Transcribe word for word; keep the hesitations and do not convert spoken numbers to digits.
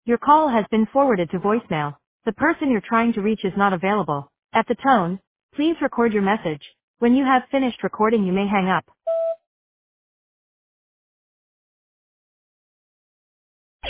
Your call has been forwarded to voicemail. The person you're trying to reach is not available. At the tone, please record your message. When you have finished recording, you may hang up.